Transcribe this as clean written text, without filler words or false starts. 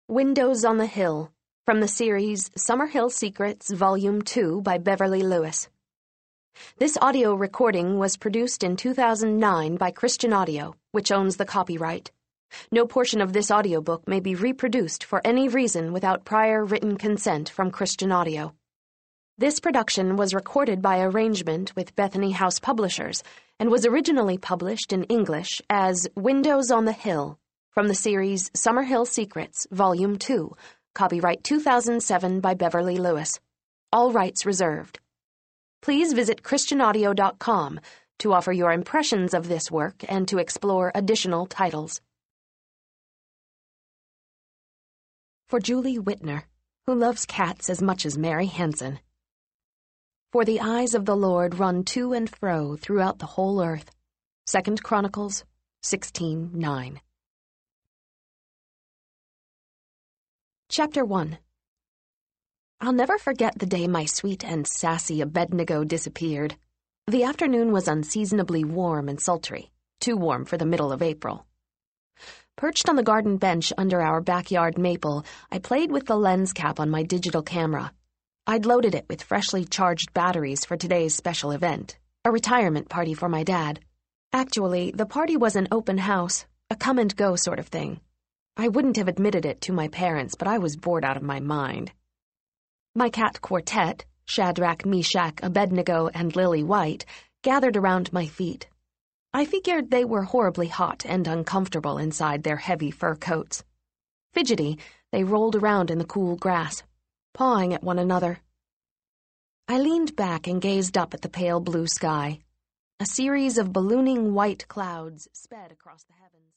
Windows on the Hill, from the series Summerhill Secrets, Volume 2 by Beverly Lewis. This audio recording was produced in 2009 by Christian Audio, which owns the copyright. No portion of this audiobook may be reproduced for any reason without prior written consent from Christian Audio. This production was recorded by arrangement with Bethany House Publishers and was originally published in English as Windows on the Hill, from the series Summerhill Secrets, Volume 2, copyright 2007 by Beverly Lewis. All rights reserved. Please visit christianaudio.com to offer your impressions of this work and to explore additional titles. For Julie Whitner, who loves cats as much as Mary Hansen. For the eyes of the Lord run to and fro throughout the whole earth. 2 Chronicles 16:9. Chapter 1. I'll never forget the day my sweet and sassy Abednego disappeared. The afternoon was unseasonably warm and sultry, too warm for the middle of April. Perched on the garden bench under our backyard maple, I played with the lens cap on my digital camera. I'd loaded it with freshly charged batteries for today's special event, a retirement party for my dad. Actually, the party was an open house, a come-and-go sort of thing. I wouldn't have admitted it to my parents, but I was bored out of my mind. My cat quartet, Shadrach, Meshach, Abednego, and Lily White, gathered around my feet. I figured they were horribly hot and uncomfortable inside their heavy fur coats. Fidgety, they rolled around in the cool grass, pawing at one another. I leaned back and gazed up at the pale blue sky. A series of ballooning white clouds sped across the heavens.